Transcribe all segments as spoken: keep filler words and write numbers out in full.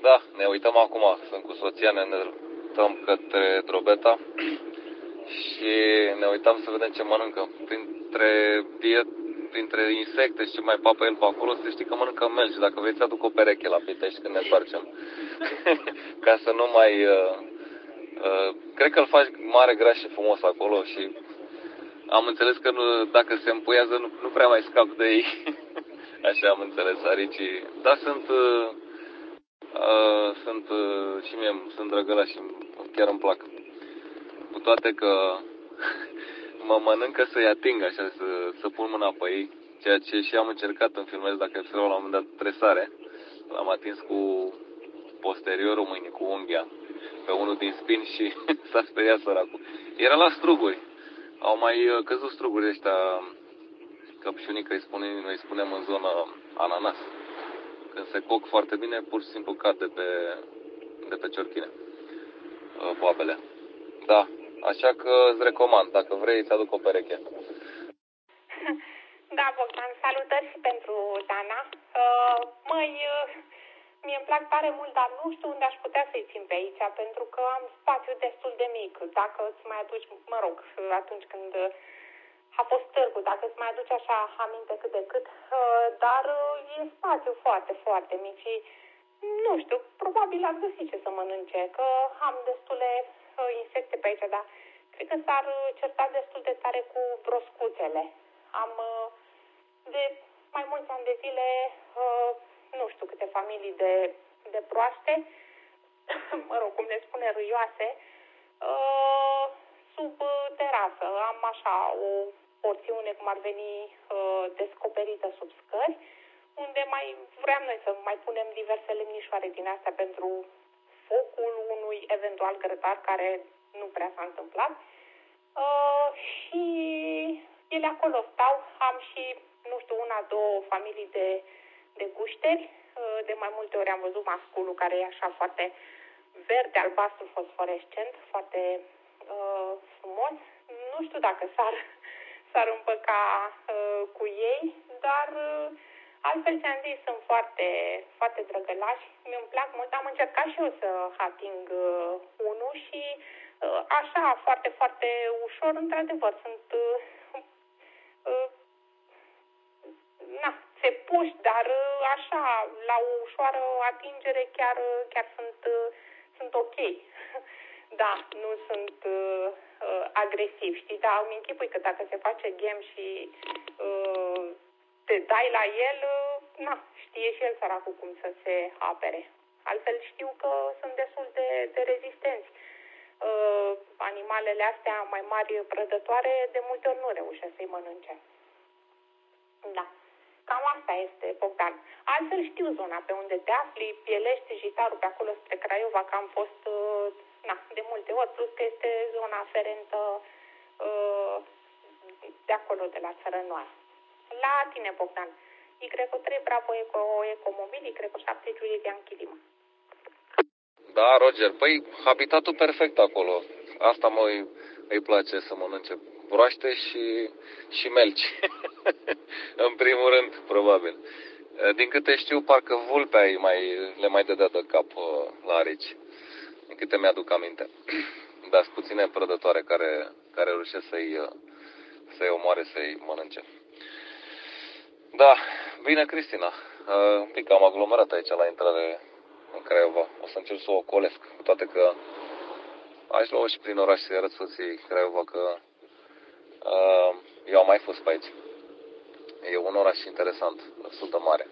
Da, ne uităm acum, sunt cu soția, ne uităm către Drobeta și ne uităm să vedem ce mănâncă. Printre diet, printre insecte și ce mai papă el pe acolo, să știi că mănâncă melci. Dacă vrei, ți-aduc o pereche la Pitești când ne întoarcem. Ca să nu mai... Uh, uh, cred că îl faci mare, gras și frumos acolo și am înțeles că nu, dacă se împuiază nu, nu prea mai scap de ei. Așa am înțeles, aricii. Dar sunt... Uh, Uh, sunt uh, și mie sunt drăgălași și chiar îmi plac. Cu toate că mă mănâncă să-i ating așa, să, să pun mâna pe ei, ceea ce și am încercat în filmez, dacă fi la un moment dat tresare. L-am atins cu posteriorul mâinii, cu unghia, pe unul din spin și s-a speriat săracul. Era la struguri. Au mai căzut struguri ăștia, căpșunii, că îi, spune, noi îi spunem în zona ananas. Când se coc foarte bine, pur și simplu cad de pe, de pe ciorchine, boabele. Da, așa că îți recomand. Dacă vrei, îți aduc o pereche. Da, Bogdan, salutări și pentru Dana. Uh, măi, uh, mie îmi plac tare mult, dar nu știu unde aș putea să-i țin pe aici, pentru că am spațiu destul de mic. Dacă îți mai aduci, mă rog, atunci când a fost târgul, dacă îți mai aduci așa aminte cât de cât, uh, dar uh, e spațiu foarte, foarte mic și nu știu, probabil ar găsi ce să mănânce, că am destule uh, insecte pe aici, dar cred că s-ar uh, certa destul de tare cu broscuțele. Am uh, de mai mulți ani de zile, uh, nu știu câte familii de, de broaște, mă rog, cum le spune, râioase, uh, sub uh, terasă. Am așa o porțiune, cum ar veni, uh, descoperită sub scări, unde mai vreau noi să mai punem diverse lemnișoare din astea pentru focul unui eventual grătar, care nu prea s-a întâmplat. Uh, și ele acolo stau. Am și, nu știu, una, două familii de, de gușteri. Uh, de mai multe ori am văzut masculul, care e așa foarte verde, albastru, fosforescent, foarte uh, frumos. Nu știu dacă s-ar, s-ar împăca uh, cu ei, dar... Uh, Altfel, ți-am zis, sunt foarte, foarte drăgălași, mi-mi plac mult, am încercat și eu să ating uh, unul și uh, așa, foarte, foarte ușor, într-adevăr, sunt, uh, uh, na, se puși, dar uh, așa, la o ușoară atingere chiar, chiar sunt, uh, sunt ok. Da, nu sunt uh, uh, agresiv, știi, dar îmi închipui că dacă se face ghem și... Uh, te dai la el, na, știe și el săracul cum să se apere. Altfel știu că sunt destul de, de rezistenți. Uh, animalele astea mai mari prădătoare de multe ori nu reușesc să-i mănânce. Da, cam asta este, Bogdan. Altfel știu zona pe unde te afli, Pielești, Jitarul, pe acolo spre Craiova, că am fost uh, na, de multe ori, plus că este zona aferentă uh, de acolo, de la Țărănoară. La tine, Bogdan. Y trei Bravo Eco Ecomobil, Y șapte Julian Chilima. Da, Roger. Păi, habitatul perfect acolo. Asta mă îi, îi place să mănânce. Broaște și, și melci. În primul rând, probabil. Din câte știu, parcă vulpea îi mai, le mai dădea de cap la arici. Din câte mi-aduc aminte. Dar sunt puține prădătoare care, care reușesc să-i, să-i omoare, să-i mănânce. Da, bine, Cristina. Uh, un pic am aglomerat aici la intrare în Craiova. O să încerc să o ocolesc, cu toate că aș lua și prin oraș să-i arăt soției Craiova că uh, eu am mai fost pe aici. E un oraș interesant, destul de mare.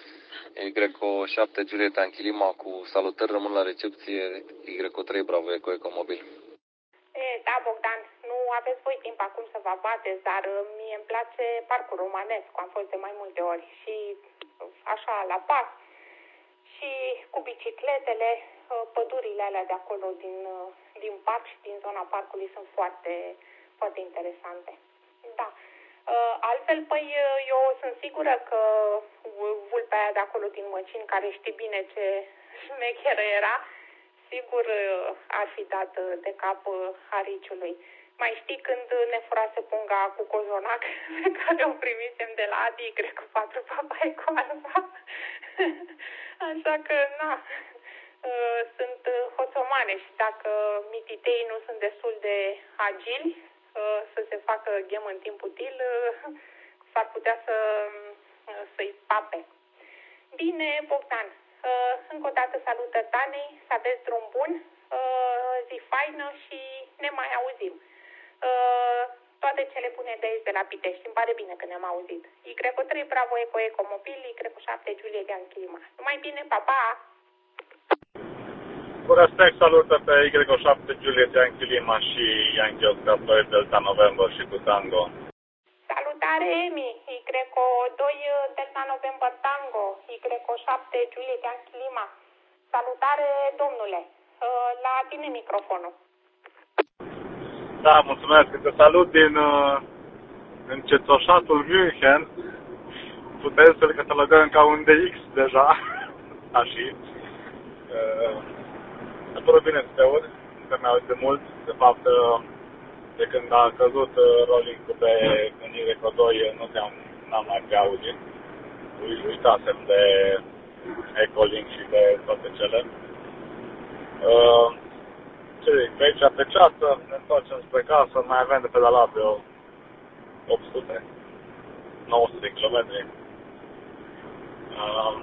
Y șapte Julieta Anchilima cu salutări, rămân la recepție. Y trei Bravo Eco Ecomobil. E, da, Bogdan, nu aveți voi timp acum să vă abateți, dar mie îmi place parcul romanesc, am fost de mai multe ori și așa la pas și cu bicicletele, pădurile alea de acolo din, din parc și din zona parcului sunt foarte, foarte interesante. Da. Altfel, păi, eu sunt sigură că vulpea aia de acolo din Măcin, care știe bine ce șmecheră era, sigur ar fi dat de cap ariciului. Mai știi când ne furase punga cu cozonac pe care o primisem de la Adi, Y cu patru papaie cu alba? Așa că, na, uh, sunt hoțomane și dacă mititeii nu sunt destul de agili uh, să se facă ghem în timp util, uh, s-ar putea să, uh, să-i pape. Bine, Bogdan, uh, încă o dată salută Tanei, să aveți drum bun, uh, zi faină și ne mai auzim. Uh, toate cele bune de aici de la Pitești, îmi pare bine că ne-am auzit. Y trei Bravo Eco Eco Mobil, Y șapte Juliet Jan Clima. Numai bine, pa, pa! Cu respect salută pe Y șapte Juliet Jan Clima și Yankee Oscar doi Delta November și cu Tango. Salutare, Emi, Y doi Delta November Tango, Y șapte Juliet Jan Clima. Salutare, domnule, uh, la tine microfonul. Da, mulțumesc. Te salut din uh, încetoșatul München. Putem să-l catalogăm ca un D X deja. Așa. Uh, a părut bine să te aud. Că mi-a auzit de mult. De fapt, uh, de când a căzut uh, rolling-ul pe în Y doi, nu te-am n-am mai pe auzit. Uitasem de Ecolink și de toate cele. Uh, Ce zic, pe aici pe ceață, ne întoarcem spre casă, mai avem de pedalat pe opt sute nouă sute de kilometri. Uh,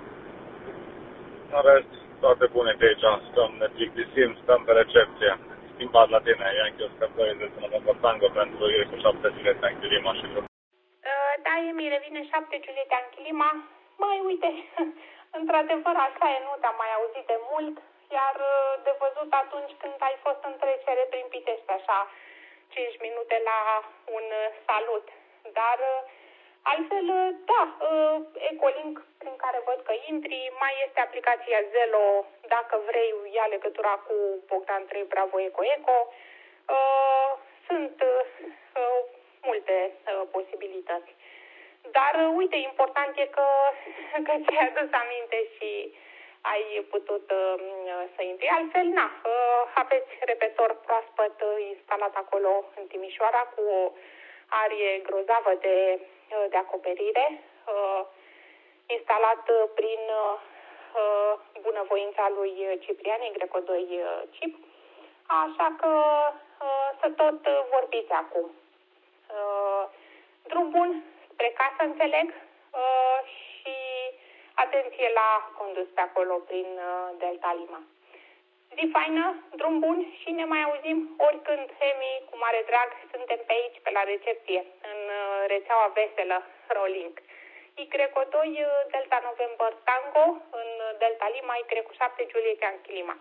în rest, toate bune pe aici, stăm, ne plictisim, stăm pe recepție. Schimbat la tine, Yankee Oscar doi de November Tango pentru Y șapte Juliet Jan Clima și grup. Uh, da, Emi, revine șapte Juliet Jan Clima. Mai uite, într-adevăr așa e, nu te-am mai auzit de mult. Iar de văzut atunci când ai fost în trecere prin Pitești, așa, cinci minute la un salut. Dar altfel, da, Ecolink prin care văd că intri, mai este aplicația Zelo, dacă vrei, ia legătura cu Bogdan trei Bravo Eco Eco. Sunt multe posibilități. Dar uite, important e că, că ți-ai adus aminte și ai putut uh, să intri. Altfel, na, uh, aveți repetor proaspăt uh, instalat acolo în Timișoara cu o arie grozavă de, uh, de acoperire, uh, instalat uh, prin uh, bunăvoința lui Ciprian, Y doi uh, Chip. Așa că uh, să tot uh, vorbiți acum. Uh, drum bun spre casă, înțeleg, uh, și atenție la condus pe acolo prin Delta Lima. Zi faină, drum bun și ne mai auzim oricând, Emi, cu mare drag, suntem pe aici, pe la recepție, în rețeaua veselă, Rolling. Y doi Delta November Tango, în Delta Lima, Y șapte Juliet Jan Clima.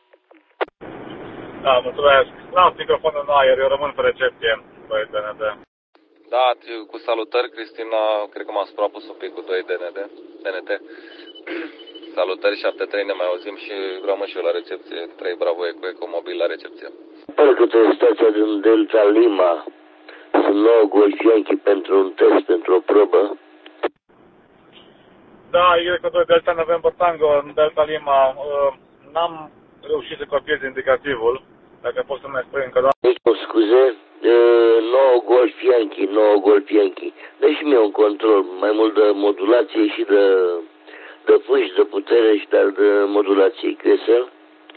Da, mulțumesc. Las microfonul în aer, eu rămân pe recepție, băieți D N D. Da, cu salutări, Cristina, cred că m-am suprapus un pic cu doi D N D, D N T. Salutări șapte trei, ne mai auzim și rămân și eu la recepție, trei Bravo Eco Eco Mobil la recepție. Sper că te stația din Delta Lima, sunt nouă Golf Yankee pentru un test, pentru o probă. Da, Y doi Delta November Tango în Delta Lima, uh, n-am reușit să copiez indicativul, dacă poți să-mi spui încă doar. Deci, o scuze, uh, nouă Golf Yankee, nouă Golf Yankee. Dă-și mie un control, mai mult de modulație și de, de fâși, de putere și de, de modulație, crezi el?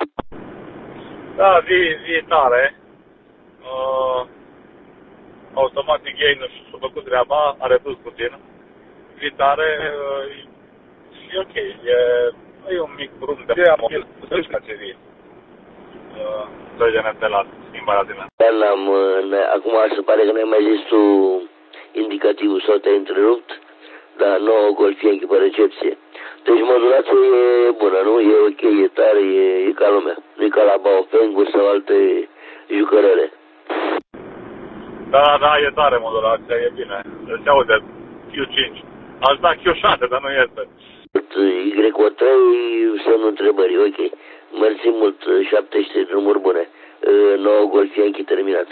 Da, zi, zi tare. Uh, automatic ei nu și-a făcut treaba, a redus puțin. Zi tare uh, și ok, e, e un mic brum de mobil, să-și face zi. doi de N T la schimbarea din Dar n-am, acum se pare că n-ai mai zis tu indicativul sau te-ai întrerupt, dar nouă Golf Yankee pe recepție. Deci modulația e bună, nu? E ok, e tare, e, e ca lumea. Nu e ca la Baofeng sau alte jucărele. Da, da, e tare modulația, e bine. Se aude Q cinci. Aș da Q șase, dar nu este. Y trei, semnul întrebării, ok. Mersi mult, șaptesprezece drumuri bune. nouă Golf Yankee terminat.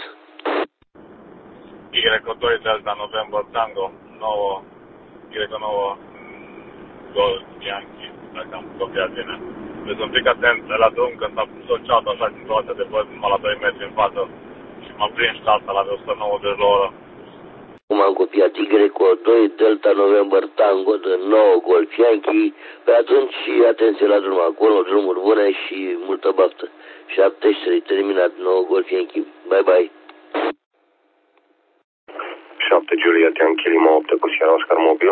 Y doi Delta November Tango, nouă, Y nouă Golf Yankee, dacă am copiat bine. Deci un pic atent la drum, când s-a sociat așa din toate de văd numai la doi metri în față și m-a prins asta la o sută nouăzeci de la oră. Cum am copiat Y O doi, Delta November Tango de nouă Golf Yankee. Pe atunci, atenție la drum acolo, drumuri bune și multă baftă. șaptesprezece, terminat, nouă Golf Yankee. Bye, bye. șapte Juliet Yankee Lima opt, cu Sierra Oscar Mobil.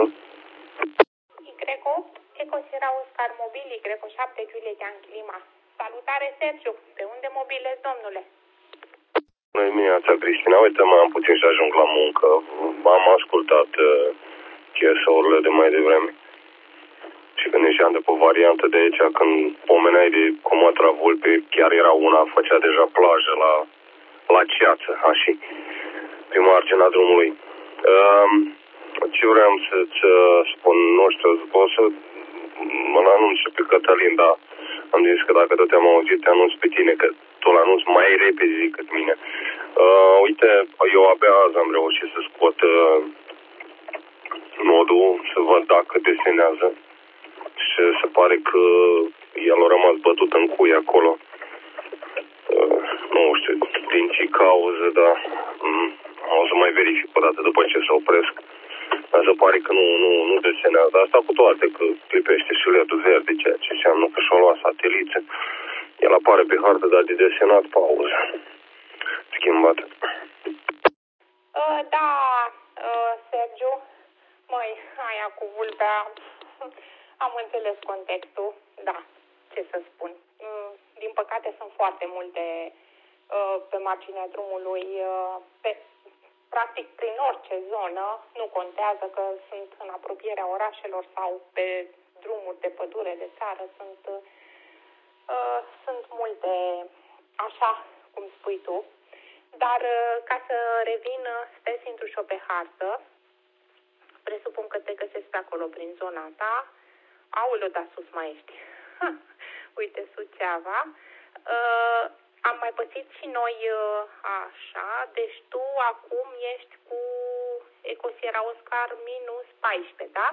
Y opt, Eco Sierra Oscar Mobil, Y șapte Juliet Yankee Lima. Salutare, Sergiu. Pe unde mobilezi, domnule? Bună dimineața, Cristina. Uite, mai am puțin să ajung la muncă. Am ascultat uh, C S O-urile de mai devreme. Și când ieșeam de pe variantă de aici, când pomeneai de Comatra Vulpe, chiar era una, făcea deja plajă la, la ceață, așa, pe marginea drumului. Uh, ce vreau să-ți spun, nu știu, o să mă anunț pe Cătălin, dar am zis că dacă tot te-am auzit, te anunț pe tine, că tu l-anunț mai repede decât mine. Uh, uite, eu abia azi am reușit să scot uh, nodul, să văd dacă desenează. Și se pare că el a rămas bătut în cui acolo. Uh, nu știu din ce cauză, dar um, o să mai verific o dată după ce se opresc. Dar se pare că nu, nu, nu desenează. Asta cu toate, că clipește și ledul verde, ceea ce înseamnă că și-o luat satelițe. El apare pe hartă, dar de desenat pauză. Schimbat. Uh, da, uh, Sergiu. Măi, aia cu vulpea. Am înțeles contextul. Da, ce să spun. Uh, din păcate sunt foarte multe uh, pe marginea drumului. Uh, pe, practic prin orice zonă. Nu contează că sunt în apropierea orașelor sau pe drumuri de pădure, de țară. Sunt, uh, sunt multe așa cum spui tu. Dar ca să revin, stai să intru și-o pe hartă. Presupun că te găsesc pe acolo prin zona ta. Aoleu, dar sus mai ești. Uite, Suceava. Uh, am mai pățit și noi uh, așa. Deci tu acum ești cu Eco Sierra Oscar minus paisprezece, da?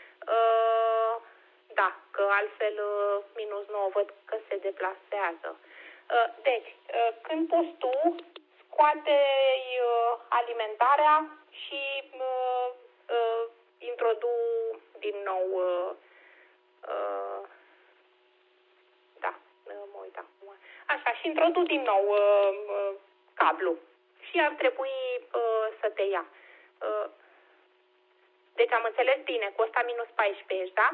Uh, da, că altfel uh, minus nouă văd că se deplasează. Uh, deci, uh, când poți tu, scoate uh, alimentarea și uh, uh, introdu din nou uh, uh, da, uh, mă uit acum. Așa, și introdu din nou uh, uh, cablu și ar trebui uh, să te ia. Uh, deci am înțeles bine, cu ăsta minus paisprezece, da?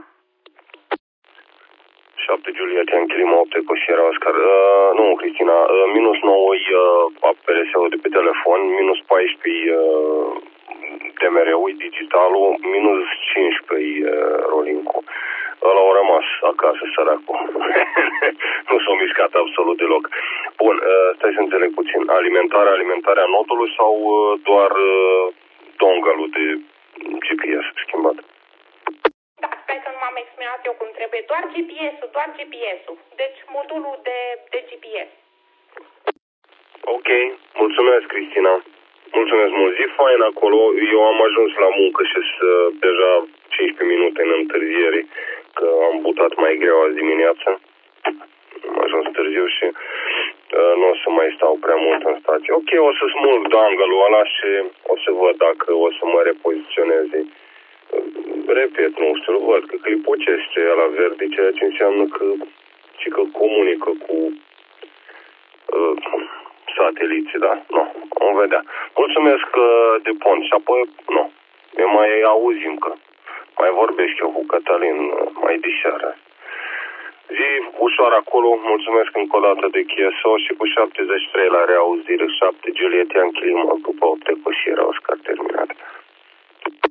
șapte Juliet Yankee Lima opt, cu Sierra Oscar. Uh, nu, Cristina, uh, minus nouă e uh, P R S-ul de pe telefon, minus paisprezece uh, T M R-ul, digitalul, minus cincisprezece uh, rolling-ul. Ăla a rămas acasă, săracul. Nu s-a mișcat absolut deloc. Bun, uh, stai să înțeleg puțin. Alimentarea, alimentarea nodului sau uh, doar uh, dongle-ul de G P S schimbat? Da, stai că nu m-am exprimat eu cum trebuie. Doar G P S-ul, doar G P S-ul. Deci modulul de, de G P S. Ok, mulțumesc, Cristina. Mulțumesc mult. Zi fain acolo. Eu am ajuns la muncă și uh, deja cincisprezece minute în întârziere, că am butat mai greu azi dimineață. Am ajuns târziu și uh, nu o să mai stau prea mult în stație. Ok, o să smulg dangle-ul ăla și o să văd dacă o să mă repoziționeze. Repet, nu știu, văd că clipocește la verde, ceea ce înseamnă că, și că comunică cu uh, sateliții, da, nu, vom vedea. Mulțumesc uh, de pont și apoi, nu, ne mai auzim, că mai vorbesc eu cu Cătălin uh, mai deseară. Zi ușor acolo, mulțumesc încă o dată de C S O și cu șaptezeci și trei la reauzire, șapte Juliet Yankee Lima, după opt